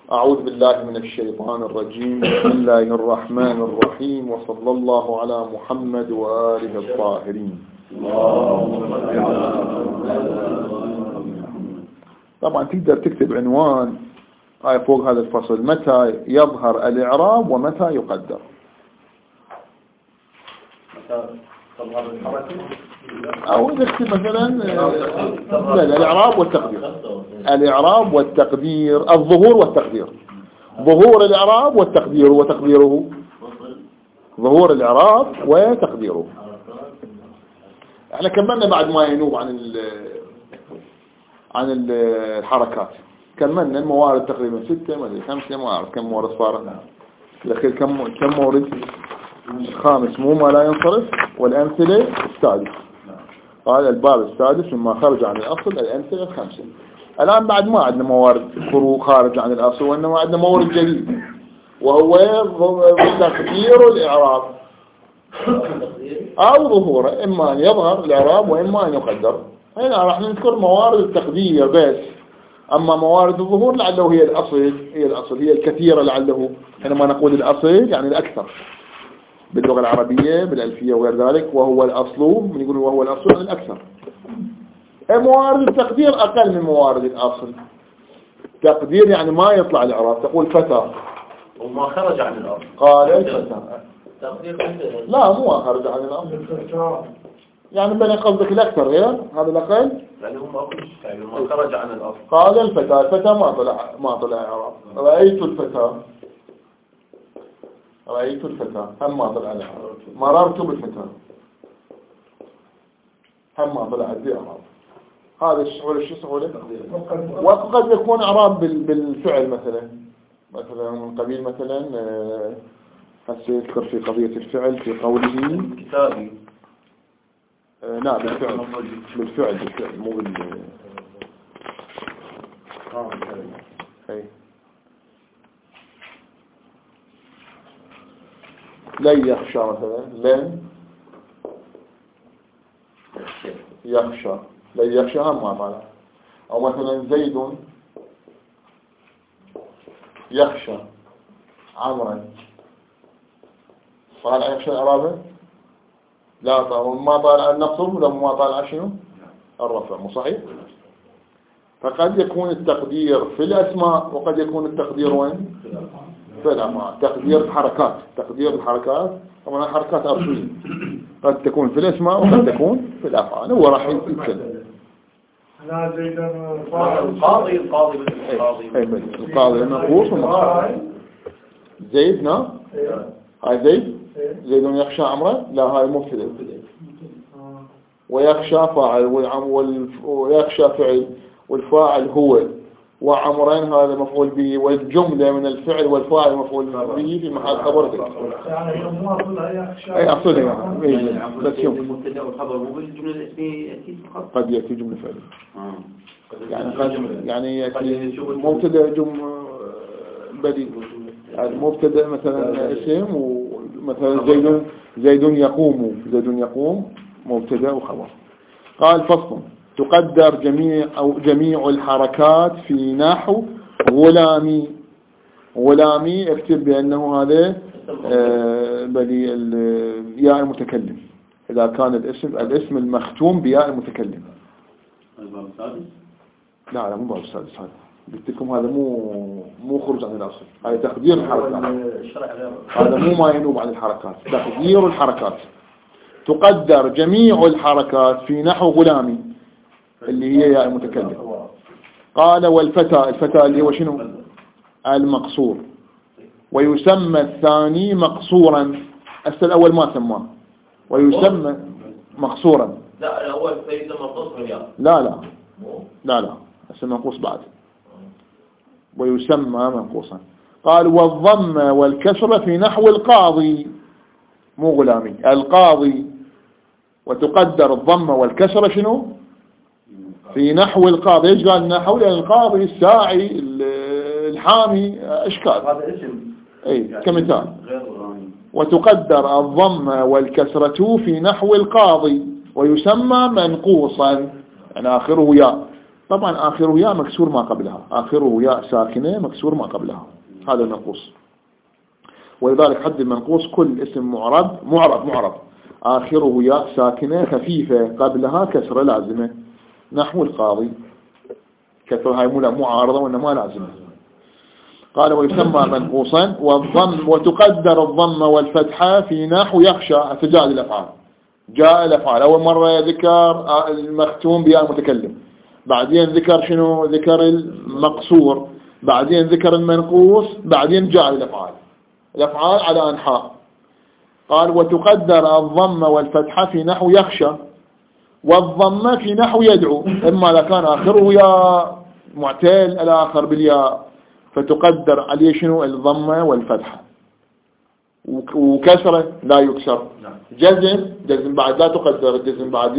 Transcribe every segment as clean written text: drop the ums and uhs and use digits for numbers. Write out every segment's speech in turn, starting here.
أعوذ بالله من الشيطان الرجيم. بسم الله الرحمن الرحيم، وصلى الله على محمد وآله الطاهرين. طبعا تقدر تكتب عنوان فوق هذا الفصل: متى يظهر الإعراب ومتى يقدر. أو نكتب مثلا لا الإعراب والتقدير. الإعراب والتقدير، الظهور والتقدير. ظهور الإعراب والتقدير وتقديره. ظهور الإعراب وتقديره. احنا كملنا بعد ما ينوب عن الحركات. كملنا الموارد تقريبا 6 ما ادري 5 ما اعرف كم مورد صار الاخير. كم مورد؟ الخامس مو ما لا ينصرف، والأمثلة السادس. قال الباب السادس مما خرج عن الأصل الأمثلة الخمسة. الآن بعد ما عندنا موارد خارج عن الأصل، وإنما عندنا مورد جديد وهو تقدير الإعراب أو ظهوره، إما أن يظهر الإعراب وإما أن يقدر. هنا راح نذكر موارد التقدير بس، أما موارد الظهور لعله هي الأصل هي الكثيرة. لعله حينما نقول الأصل يعني الأكثر باللغة العربية بالألفية وغير ذلك، وهو الأصل من يقول وهو الأصل يعني الأكثر. موارد التقدير أقل من موارد الأصل. تقدير يعني ما يطلع الإعراب. تقول فتى وما خرج عن الأصل. قال الفتى. لا مو خرج عن الأصل، يعني بين قصدك الأكثر غير هذا الأقل، يعني هم يعني ما خرج عن الأصل. قال الفتى. الفتى ما طلع إعراب. رأيت الفتى. رأيت الفتى هم ما طلع الإعراب. مررت بالفتى هم ما طلع الإعراب. هذا الشغل شو سهوله؟ وقد يكون إعراب بالفعل مثلا من قبيل مثلا هسه يذكر في قضية الفعل في قوله كتابي. لا بالفعل مو أي. لن يخشى مثلا، لن يخشى، لن يخشى هم ما طالع. أو مثلا زيد يخشى عمرا، طالع يخشى إعرابه؟ لا طالع. ما طالع النصب ولا ما طالع شنو؟ الرفع. مو صحيح؟ فقد يكون التقدير في الأسماء وقد يكون التقدير وين؟ في الأفعال. تقدير الحركات طبعا حركات أرشية قد تكون في الأسماء وقد تكون في الأفعال. هو راح يتكلم. القاضي منقوص ومقصور. زيد نعم. هاي زيد يخشى عمرا. لا هاي مبتدأ. ويخشى فاعل ويخشى فعل والفاعل هو، وعمرين هذا مفعول به، والجملة من الفعل والفاعل مفعول به في محل خبر ذكر. يعني مواصل يخشى. أي أقصد يعني بس يوم المبتدا والخبر مو بالجملة الاسمية يأتي فقط. قد يأتي جملة فعلية. يعني يأتي مبتدا بديل. يعني مبتدا مثلا اسم، ومثلا زيد يقوم مبتدا وخبر. قال فصل: تقدر جميع الحركات في نحو غلامي. اكتب بأنه هذا بدي الياء المتكلم إذا كان الاسم المختوم بياء المتكلم. الباب السادس؟ لا مو باب السادس. هذا قلت لكم هذا مو خروج عن الأصل. هذا تقدير الحركات. هذا مو ما ينوب عن الحركات، تقدير الحركات. تقدر جميع الحركات في نحو غلامي اللي هي ياء المتكلم. قال الفتى اللي هو شنو؟ المقصور. ويسمى الثاني مقصورا. الأول ما سماه ويسمى مقصورا. لا الأول سيسمى مقصورا. لا اسمه منقوص بعد. ويسمى منقوصا. قال والضم والكسر في نحو القاضي مو غلامي القاضي. وتقدر الضم والكسر شنو؟ في نحو القاضي. ايش قال نحو؟ لأن القاضي الساعي الحامي اشكال. هذا اسم. اي كمثال. وتقدر الضم والكسرة في نحو القاضي ويسمى منقوصا، يعني آخره ياء. طبعا آخره ياء مكسور ما قبلها، آخره ياء ساكنة مكسور ما قبلها، هذا المنقوص. ولذلك حد المنقوص كل اسم معرب آخره ياء ساكنة خفيفة قبلها كسرة لازمة، نحو القاضي، كسرة هاي مو معارضة وإنما لازمة. قال ويسمى منقوصا والضم وتقدر الضم والفتحة في نحو يخشى. جاء الأفعال، جاء الأفعال أول مرة ذكر المختوم بياء المتكلم، بعدين ذكر شنو؟ ذكر المقصور، بعدين ذكر المنقوص، بعدين جاء الأفعال. الأفعال على أنحاء. قال وتقدر الضم والفتحة في نحو يخشى، والضم في نحو يدعو، إما إذا كان آخره ياء معتل الآخر بالياء فتقدر عليه شنو؟ الضم والفتحة، وكسرة لا يكسر. جزم بعد لا تقدر، الجزم بعد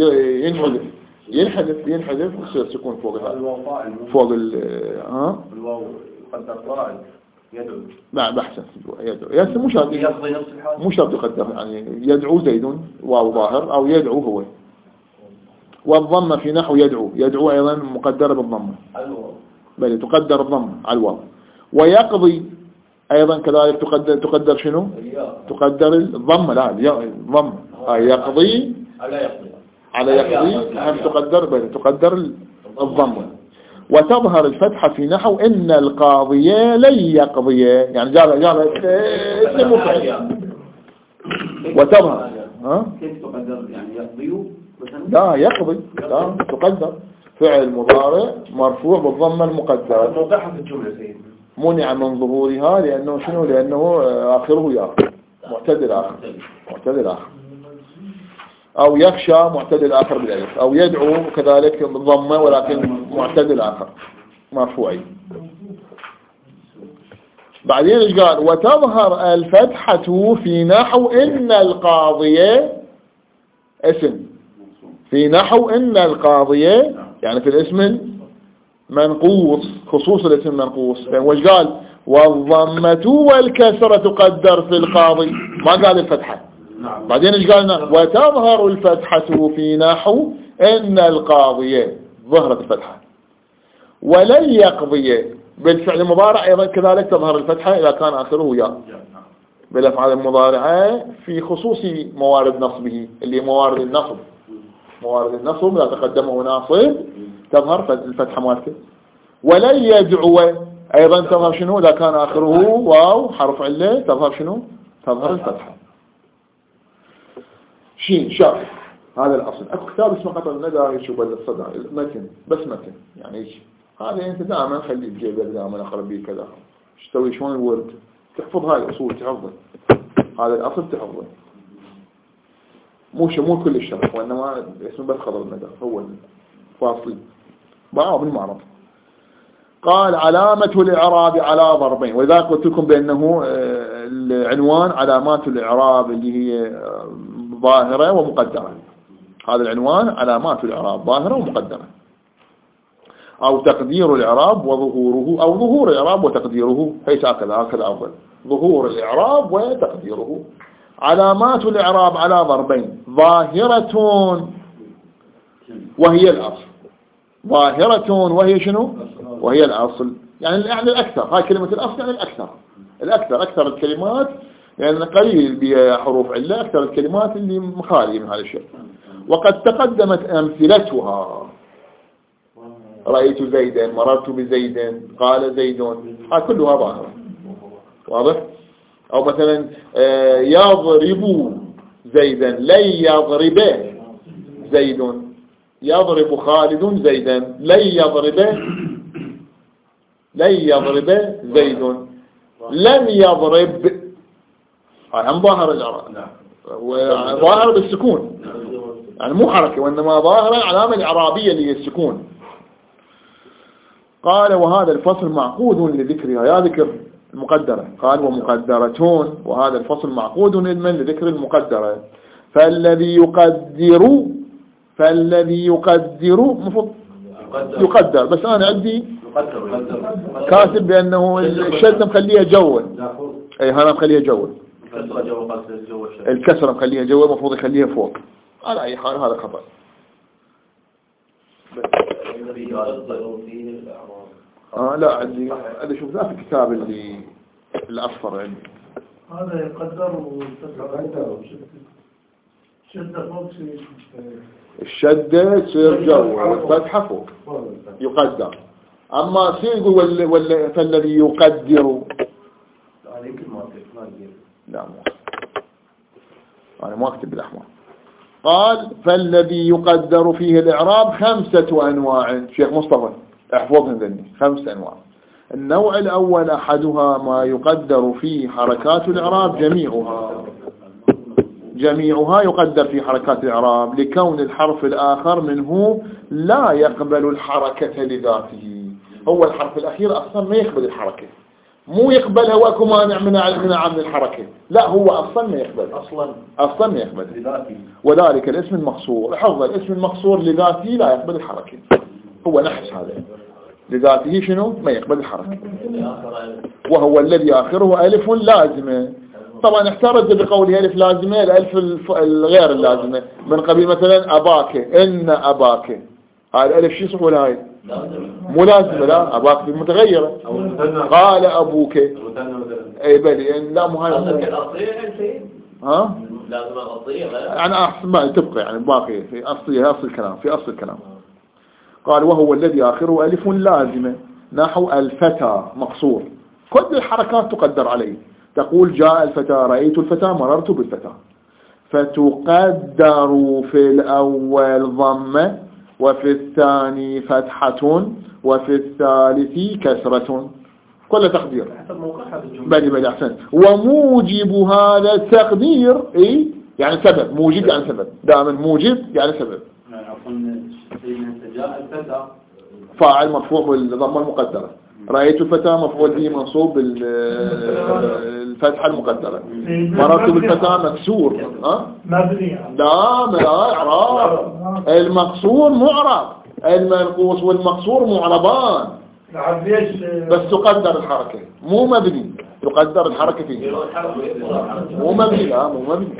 ينحذف ويصير سكون فوق الواو قدر فاعل يدعو. نعم أحسن، يدعو مو شرط يقدر، يعني يدعو زيد واو ظاهر أو يدعو هو. والضم في نحو يدعو أيضا مقدر بالضم، بل تقدر الضم على الواو. ويقضي أيضا كذلك تقدر شنو؟ تقدر الضم، لا الضم يقضي على يقضي هم تقدر الضم. وتظهر الفتحة في نحو إن القاضية لن يقضي، يعني جعل اسم مفعل. وتظهر كيف تقدر؟ يعني يقضي لا يقضي، لا تقدر فعل مضارع مرفوع بالضمة المقدرة. موضحها في الجملة سيد. منع من ظهورها لأنه شنو؟ لأنه آخره ياء معتدل آخر، أو يخشى معتدل آخر بالألف، أو يدعو كذلك بالضمة ولكن معتدل آخر مرفوعي. بعدين ايش قال؟ وتظهر الفتحة في نحو إن القاضية اسم، في نحو إن القاضية يعني في الاسم المنقوص، خصوص الاسم المنقوص. وش قال؟ والضمة والكسرة تقدر في القاضي، ما قال الفتحة. بعدين ايش قالنا؟ وتظهر الفتحة في نحو إن القاضية، ظهرت الفتحة. ولن يقضي بالفعل المضارع أيضا كذلك تظهر الفتحة إذا كان آخره ياء بالأفعال المضارعة في خصوص موارد نصبه، اللي موارد النصب لا تقدمه ناصب تظهر الفتحة مالته. ولن يدعو أيضا تظهر شنو؟ إذا كان آخره واو حرف علة تظهر شنو؟ تظهر الفتحة. شاف هذا الأصل. أكو كتاب اسمه قطع الندى يشوف الصدى متن، بس متن يعني إيش هذا؟ أنت دائما خليه بجيبك، دائما أقرب بيه كذا. إيش تسوي؟ شلون الورد تحفظ هاي الأصول، تحفظه هذا الأصل تحفظه، مو كل الشرح، وإنما اسمه بس خضر الندى هو الفاصل بعض بالمعرض. قال علامة الإعراب على ضربين، وإذا قلت لكم بأنه العنوان علامات الإعراب اللي هي ظاهرة ومقدرة. هذا العنوان علامات الإعراب ظاهرة ومقدرة، أو تقدير الإعراب وظهوره، أو ظهور الإعراب وتقديره، ليس هكذا أفضل، ظهور الإعراب وتقديره. علامات الإعراب على ضربين، ظاهرة وهي الأصل. ظاهرة وهي شنو؟ وهي الأصل، يعني الأكثر. هاي كلمة الأصل يعني أكثر الكلمات، لأن يعني قليل بحروف علة، أكثر الكلمات اللي مخالية من هذا الشيء. وقد تقدمت أمثلتها، رأيت زيدا، مررت بزيد، قال زيد، هاي كلها ظاهرة، واضح؟ أو مثلا يضرب زيدا، لن يضرب زيد، يضرب خالد زيدا، لن يضرب زيد، لن يضرب. هم ظاهر الإعراب، ظاهر بالسكون، يعني مو حركة وإنما ظاهر العلامة الإعرابية اللي هي السكون. قال وهذا الفصل معقود لذكرها، يا ذكر المقدرة. قال ومقدرتون، وهذا الفصل معقود لذكر المقدرة. فالذي يقدر مفروض يقدر، بس أنا عندي كاتب بأنه الشدة مخليها جوة، أي أنا مخليها جوة، الكسرة مخليها جوة، المفروض يخليها فوق. على أي حال هذا خطأ. الذي يقدر فيه الإعراب. لا عندي هذا شوف ذا في الكتاب اللي الأصفر عندي. هذا يقدر شدة فوق الشدة تصير جو والفتحة فوق يقدر. أما سيقول ولا فالذي يقدر لا يمكن ما تجيب. لا أنا ما أكتب بالأحمر. قال فالذي يقدر فيه الإعراب 5 أنواع. شيخ مصطفى احفظهم ذني 5 أنواع. النوع الأول أحدها ما يقدر فيه حركات الإعراب جميعها يقدر في حركات الإعراب لكون الحرف الآخر منه لا يقبل الحركة لذاته. هو الحرف الأخير أصلا ما يقبل الحركة، مو يقبلها وأكو مانع من عمل الحركة، لا هو أصلا ما يقبل، أصلا ما يقبل لذاته. وذلك الاسم المقصور. حفظ الاسم المقصور لذاته لا يقبل الحركة، هو نحس هذا لذاته شنو ما يقبل الحركة، وهو الذي آخره ألف لازمة. طبعا احترز بقوله ألف لازمة الألف الغير اللازمة من قبيل مثلا أباك إن أباك، هاي الألف شو يصح ولا هاي مو لازمة؟ لا أباك متغيرة. قال أبوك أي بلي إن لا مو هاي ها يعني أحسن ما تبقى يعني باقي في أصل الكلام قال وهو الذي آخره ألف لازمة نحو الفتى مقصور. كل الحركات تقدر عليه. تقول جاء الفتى رأيت الفتى مررت بالفتى، فتقدر في الأول ضمة وفي الثاني فتحة وفي الثالث كسرة، كل تقدير بلي أحسن. وموجب هذا التقدير يعني سبب، موجب يعني سبب، دائما موجب يعني سبب. جاء الفتى فاعل مرفوع بالضمة المقدرة، رأيت الفتى مفعول به منصوب بالفتحة المقدرة، مررت بالفتى مكسور مبني لا إعراب. المقصور معرب، المنقوص والمقصور معربان بس تقدر الحركة مو مبني، تقدر الحركة فيه مو مبني. لا مو مبني.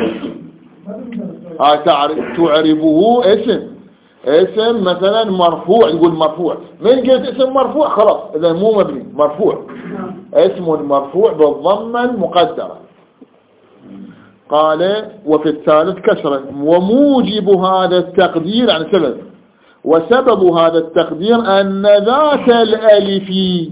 تعربه اسم مثلا مرفوع، يقول مرفوع من قلت اسم مرفوع خلاص إذا مو مبني مرفوع، اسم مرفوع بالضمة المقدرة. قال وفي الثالث كسرا. وموجب هذا التقدير يعني سبب، وسبب هذا التقدير أن ذات الألف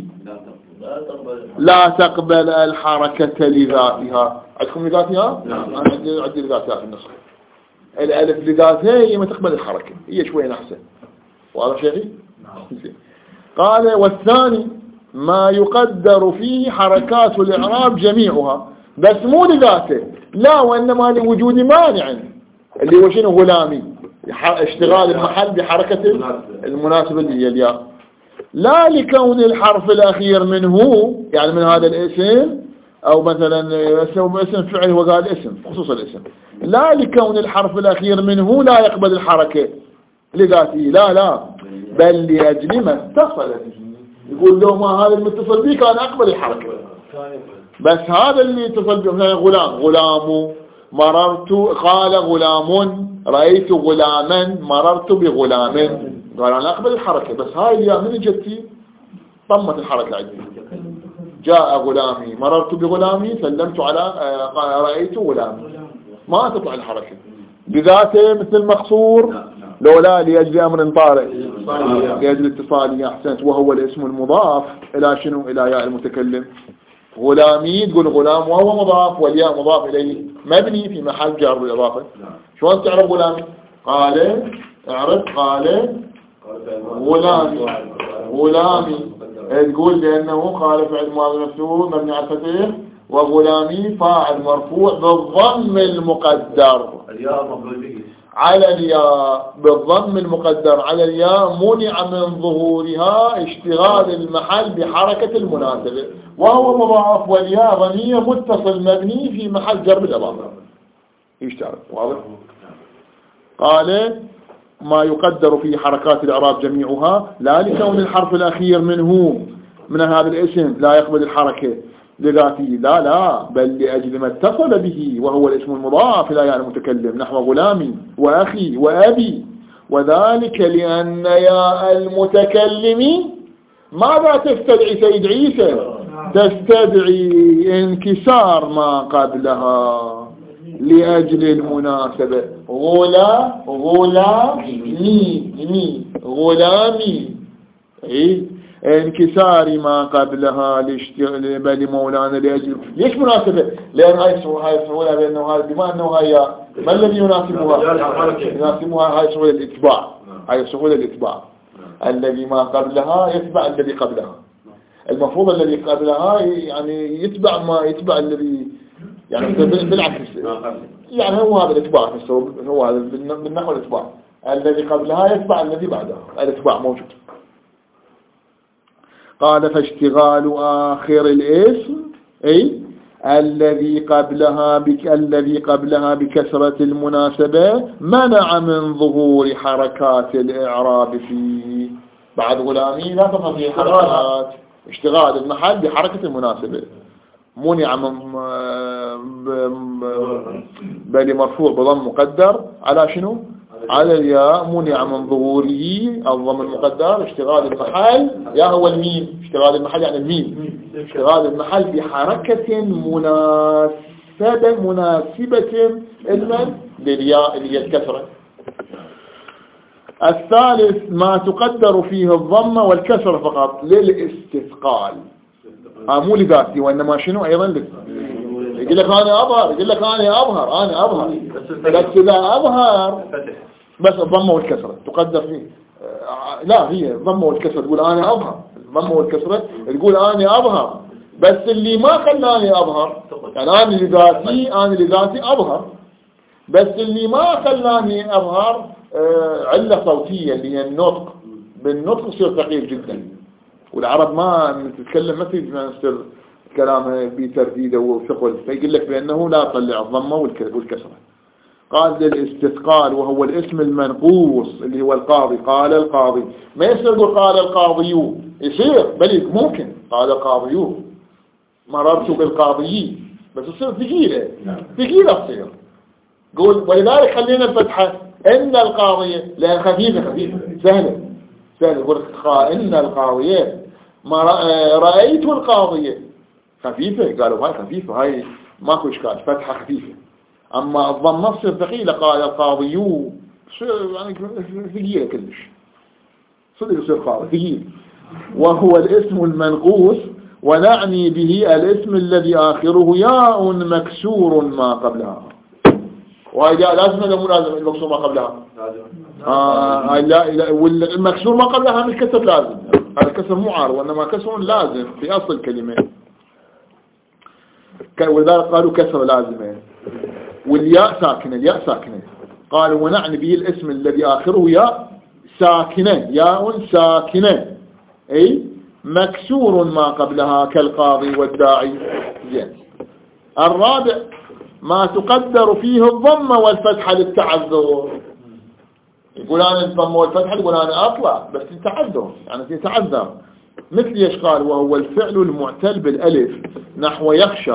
لا تقبل الحركة لذاتها. عندكم لذاتها؟ عندي لذاتها في النسخة. الألف لذاتها هي ما تقبل الحركة، هي شوية أحسن. واضح شيخي؟ قال والثاني ما يقدر فيه حركات الإعراب جميعها بس مو لذاته، لا وإنما لوجود مانع اللي هو شنو غلامي، اشتغال المحل بحركة المناسبة اللي هي الياء، لا لكون الحرف الأخير منه يعني من هذا الاسم أو مثلا اسم فعل وقال اسم خصوص الاسم، لا لكون الحرف الأخير منه لا يقبل الحركة لذاته، لا بل لأجل ما اتصل به. يقول له ما هذا المتصل به كان أقبل الحركة، بس هذا اللي اتصل به مثلا غلام مررت، قال غلام رأيت غلاما مررت بغلام، قال أنا أقبل الحركة بس هاي الياء من جتي طمت الحركة عندي. جاء غلامي مررت بغلامي سلمت على رأيت غلامي، ما تطلع الحركة بذاته مثل مقصور لولا لأجل أمر طارئ لأجل اتصالي. أحسنت. وهو الاسم المضاف إلى شنو؟ إلى ياء المتكلم. غلامي تقول غلام وهو مضاف والياء مضاف إليه مبني في محل جر بالإضافة. شلون تعرف غلامي؟ قال اعرف قال غلامي تقول لأنه قال فعل ماضي مفتوح مبني على الفتح، وغلامي فاعل مرفوع بالضم المقدر على الياء، بالضم المقدر على الياء منع من ظهورها اشتغال المحل بحركة المناسبة، وهو مضاف والياء ضمير متصل مبني في محل جر بالإضافة. ايش تعرف؟ واضح؟ قال ما يقدر في حركات الإعراب جميعها لا لكون الحرف الأخير منه من هذا الاسم لا يقبل الحركة لذاته، لا بل لأجل ما اتصل به وهو الاسم المضاف إلى ياء المتكلم نحو غلامي وأخي وأبي وذلك لأن ياء المتكلم ماذا تستدعي سيد عيسى؟ تستدعي انكسار ما قبلها لأجل المناسبة. غلامي انكسار ما قبلها لمولانا لأجل. ليش مناسبة؟ لأن هاي السهولة بأنه هذا بما أنه هاي ما الذي يناسبها هاي سهولة الإتباع. هاي سهولة الإتباع الذي ما قبلها يتبع الذي قبلها. المفروض الذي قبلها يعني يتبع ما يتبع الذي يعني بالعكس يعني هو هذا الاتباع هو هذا من نحو الاتباع الذي قبلها يتبع الذي بعدها. الاتباع موجود. قال فاشتغال آخر الاسم الذي قبلها بكسرة المناسبة منع من ظهور حركات الإعراب فيه. بعد غلامي لا تظهر فيه حركات اشتغال المحل بحركة المناسبة. منع من بل مرفوع بضم مقدر على شنو؟ على الياء. منع من ظهوره الضم المقدر اشتغال المحل يا هو الميم. اشتغال المحل يعني الميم. اشتغال المحل بحركة مناسبة للياء اللي هي الكسرة. الثالث ما تقدر فيه الضمة والكسرة فقط للاستثقال. مو لذاتي وإنما شنو أيضا يقول لك أنا أظهر بس إذا أظهر بس الضمة والكسرة تقدر فيه. لا هي الضمة والكسرة تقول أنا أظهر. الضمة والكسرة تقول أنا أظهر بس اللي ما خلاني أظهر يعني أنا لذاتي أظهر بس اللي ما خلاني أظهر علة صوتية اللي هي النطق. بالنطق يصير ثقيل جدا. والعرب ما تتكلم مثل ما يصير كلامه بترديد وثقل فيقول لك بأنه لا تطلع الضمة والكسرة. قال للاستثقال وهو الاسم المنقوص اللي هو القاضي. قال القاضي ما يصير يقول قال القاضي يصير بل ممكن قال القاضي مررت بالقاضيين بس يصير ثقيلة تصير. قول ولذلك خلينا الفتحة إن القاضية لأن خفيفة سهلة يقول إن القاضية ما رأيت القاضية خفيفة. قالوا هاي خفيفة هاي ماكو إشكال فتحة خفيفة. أما الضمة تصير ثقيلة قال القاضي يعني ثقيلة كلش صدق يصير قاضي ثقيل. وهو الاسم المنقوص ونعني به الاسم الذي آخره ياء مكسور ما قبلها. وإذا لازم ولا مو لازم المكسور ما قبلها؟ لا والمكسور ما قبلها مش كسر لازم. هذا كسر مو عارض وإنما كسر لازم في أصل الكلمة. ولذلك قالوا كسر لازمة. والياء ساكنة قالوا ونعني به الاسم الذي آخره ياء ساكنة مكسور ما قبلها كالقاضي والداعي. الرابع ما تقدر فيه الضمة والفتحة للتعذر. يقول أنا الضمة والفتحة يقول أنا أطلع بس التعذر يعني تتعذر. مثل ايش قال وهو الفعل المعتل بالألف نحو يخشى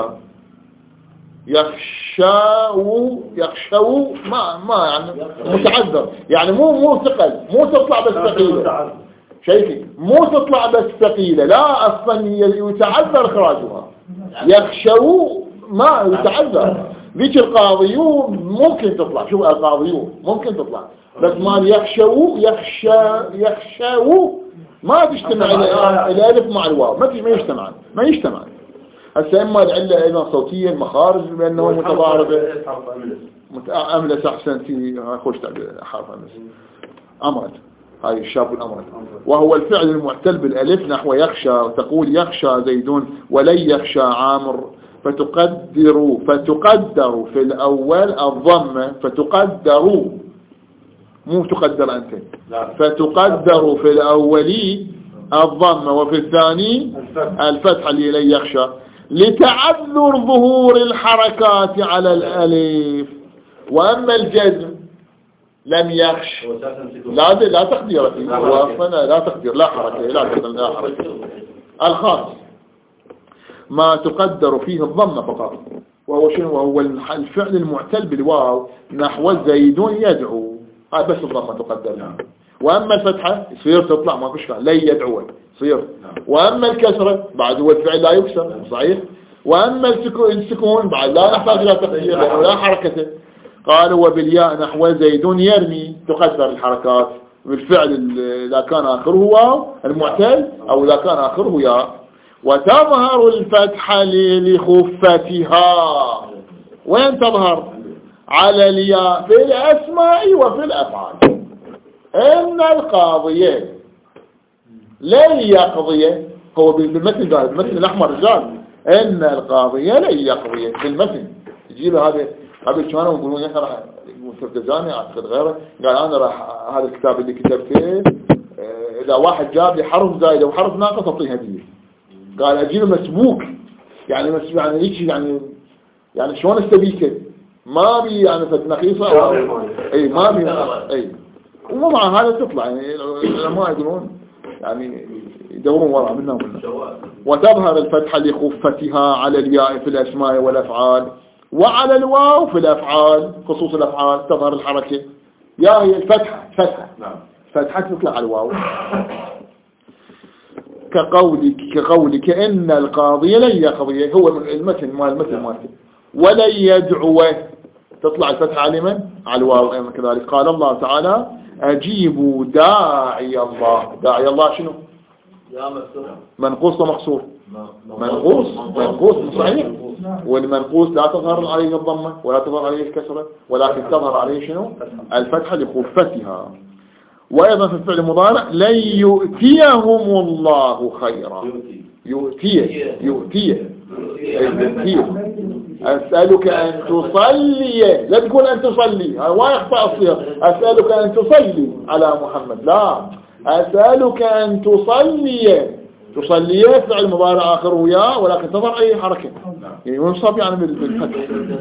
ما يعني متعذر يعني مو ثقل مو تطلع بس ثقيلة شايفي مو تطلع بس ثقيلة لا أصلا يتعذر إخراجها. يخشوا ما يتعذر. ذيك القاضيون ممكن تطلع. شوف القاضيون ممكن تطلع بس ما يخشوا ما تجتمع الألف مع الواو ما يجتمع. هسه إما العلة أيضا صوتية المخارج بأنه متضاربة أملس أحسنتي خوش تعبير حرف أملس أمرت هاي الشاب الأمرت. وهو الفعل المعتل بالألف نحو يخشى وتقول يخشى زيدون ولن يخشى عامر فتقدر في الأول الضمة فتقدر مو تقدر أنت فتقدر في الأولي الضمة وفي الثاني الفتحة اللي لن يخشى لتعذر ظهور الحركات على الألف. وأما الجزم لم يخش لا تقدير لا تقدير لا حركة. الخاص ما تقدر فيه الضمة فقط وهو شنو وهو الفعل المعتل بالواو نحو زيد يدعو. هاي بس الضمة تقدر. وأما الفتحة يصير تطلع ما فيش لن يدعو يصير. وأما الكسرة بعد هو الفعل لا يكسر صحيح. وأما السكون بعد لا نحتاج إلى تقدير لأنه لا حركته. قالوا وبالياء نحو زيد يرمي تقدر الحركات بالفعل إذا كان آخره واو المعتل أو إذا كان آخره ياء. وتظهر الفتحة لخفتها. وين تظهر؟ على الياء في الأسماء وفي الأفعال. إن القاضية لن يقضي هو بالمثل قال المثل الأحمر رجال إن القاضية لن يقضي بالمثل تجيب هذا كانوا يقولون يقرأ مستفزاني أعتقد غيره قال أنا راح هذا الكتاب اللي كتبته إذا واحد جاب لي حرف زائد أو حرف ناقص أعطيه هدية. قال أجيبه مسبوك يعني هيك يعني شلون استبيكه ما بي يعني فد نقيصة أي ما بي أي ومع هذا تطلع يعني العلماء يقولون يعني يدورون وراء منها وتظهر الفتحة لخفتها على الياء في الأسماء والأفعال وعلى الواو في الأفعال خصوص الأفعال تظهر الحركة يا هي الفتحة فتحة تطلع على الواو كقولك إن القاضي لن يقضي هو المثل مالته ولن يدعو تطلع الفتحة على من؟ على الواو كذلك. قال الله تعالى أجيبوا داعي الله شنو؟ منقوص ومقصور منقوص صحيح. والمنقوص لا تظهر عليه الضمة ولا تظهر عليه الكسرة ولكن تظهر عليه شنو؟ الفتحة لخفتها. وأيضا في الفعل المضارع لن يؤتيهم الله خيرا يؤتيه أسألك أن تصلي لا تقول أن تصلي ما يخطأ الصيغة أسألك أن تصلي على محمد لا أسألك أن تصلي فعل مضارع آخره يا ولكن تظهر أي حركة يعني ينصب يعني بالفتح.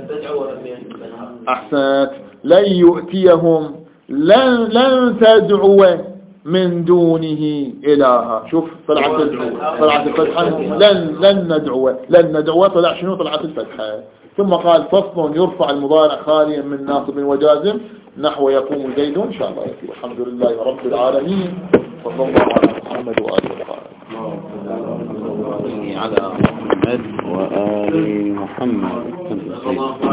أحسنت. لن يؤتيهم لن تدعو من دونه إلها. شوف طلعت الفتحة لن ندعو طلع شنو طلعت الفتحة. ثم قال فصل يرفع المضارع خاليا من ناصب وجازم نحو يقوم زيد إن شاء الله يكفي. والحمد لله رب العالمين وصلى الله على محمد وآله على محمد وآل محمد.